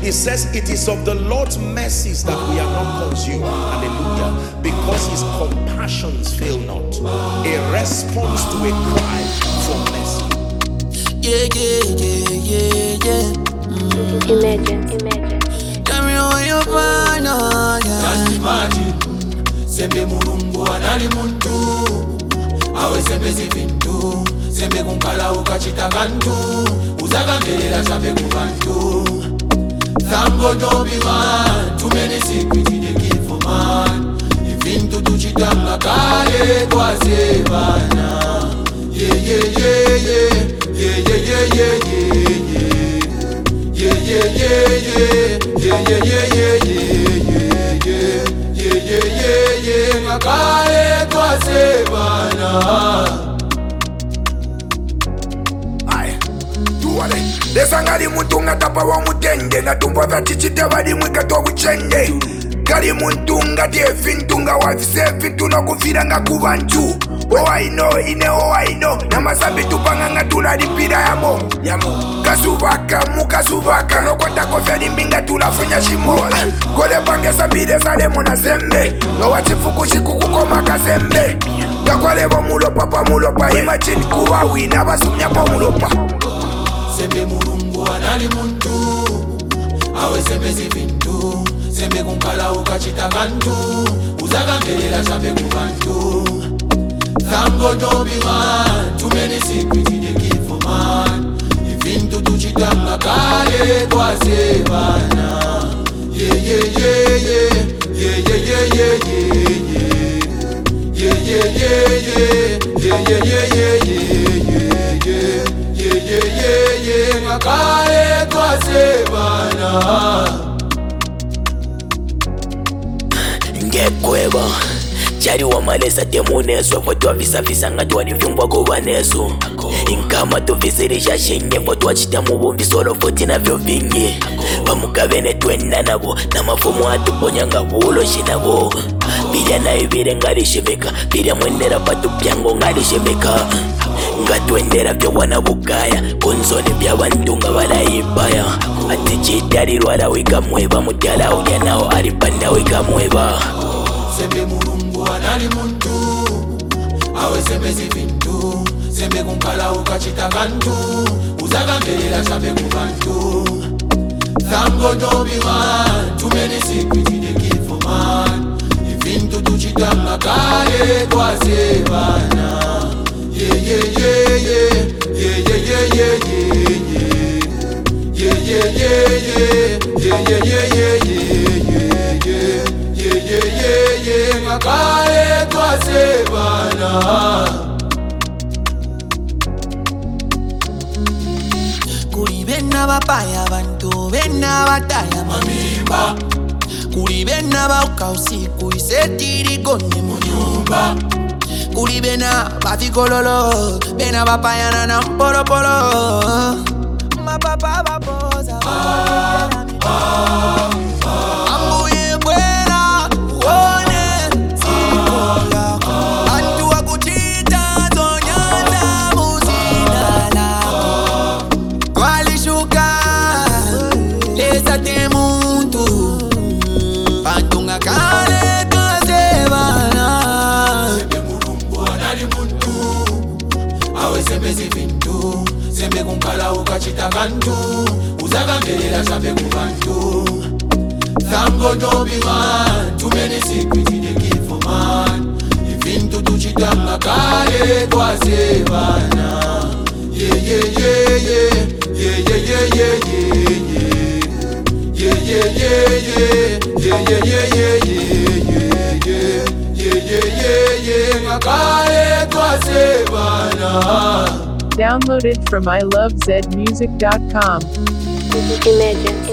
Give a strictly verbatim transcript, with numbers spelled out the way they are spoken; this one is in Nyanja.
It says it is of the Lord's mercies that we are not consumed. Hallelujah. Because his compassions fail not. A response to a cry for mercy. Yeah, yeah, yeah, yeah, yeah. Mm. Imagine, imagine. Tell me how you find out, yeah. Just imagine. Sembe mulungu anali muntu. Awe sembe zivintu. Sembe kunkala ukachita kantu. Uzakangelela chabe kubantu. Thank God don't be man. Too many secrets in the give for man. Ivintu tuchitanga kale kwa sevana. Yeah, yeah, yeah, yeah. Yeah, yeah, yeah, yeah, yeah. Yeah, yeah, yeah, yeah. Yeah, yeah, yeah, yeah, yeah. Yeah, yeah, yeah, yeah. Kale kwa sevana. Desangari muntunga tapa wa mutende na tumbo za chichite wadi mwika to kuchende Kali muntunga tefi ntunga wa visefi tuna kufira nga kubantu Oh I know, ine oh I know na masambi tupanga nga tula lipira yamo Yamo Kasuvaka, mukasuvaka no kwata kofeli mbinga tula funya shimo Kole bange sabide sale mona zembe No wachifuku shiku kukoma kazembe Kakwale bo mulopa pa mulopa Imagine kuwa wina basumnya pa mulopa Sembe mulungu anali muntu. Awe sembe zivintu. Sembe kunkala ukachita kantu. Uzakangelela chabe kubantu. Thank God don't be man. Too many secrets in the give for man. Ivintu tuchitanga kale kwa sevana. Yeah, yeah, yeah, yeah. Yeah, yeah, yeah, yeah, yeah. Yeah, yeah, yeah, yeah. Yeah, yeah, yeah, yeah, yeah. Yeah, yeah, yeah, yeah, makale kwa sevana. Ngekweba Chari wa malesa temuneso Fotu wa visa visa ngati wadi vyumbwa kuwa neso Inkama tu visirisha shenye Fotu wa chita mubu visolo foti na vyo vingi Pamukavene tuenda nabo Na mafumu hatu ponyanga vulo shinabo Pira na ibire ngari shimika Pira mwendera patu piango ngari shimika Ngatwendera vya wana bukaya Kunzoni vya wantunga wala ibaya Ati chitari rwala wika mweba Mutiala uja nao aripanda wika mweba Sembe mulungu anali muntu. Awe sembe zivintu. Sembe kunkala ukachita kantu. Uzakangelela chabe kubantu. Thank God don't be man. Too many secrets in the give for man. Ivintu tuchitanga kale kwa sevana. Yeah, yeah, yeah, yeah. Yeah, yeah, yeah, yeah, yeah. Yeah, yeah, yeah, yeah. Yeah, yeah, yeah, yeah, yeah. Yeah, yeah, yeah, yeah. Makale kwa sevana. Kuri bena bapaya bantu bena bataya Mamimba. Kuri bena bauka usiku isetiri kone munyumba Kuri bena bafikololo Bena bapayana na mpolopolo Mapapa bapoza Ah, ah, ah. Ambuye bwela uone sikola Antu wakuchita zonyana muzina lako Kwalishuka lesa temuntu Pantunga kale kazebana Sembe mulungu anali muntu. Awe sembe zivintu. Sembe kunkala ukachita kantu. Uzakangelela chabe kubantu. Thank God don't be man. Too many secrets in the give for man. Ivintu tuchitanga kale kwa sevana. Yeah, yeah, yeah, yeah. Yeah, yeah, yeah, yeah, yeah. Yeah, yeah, yeah, yeah. Yeah, yeah, yeah, yeah, yeah. Yeah, yeah, yeah, yeah. Makale kwa sevana. Downloaded from I love zed music dot com. Imagine.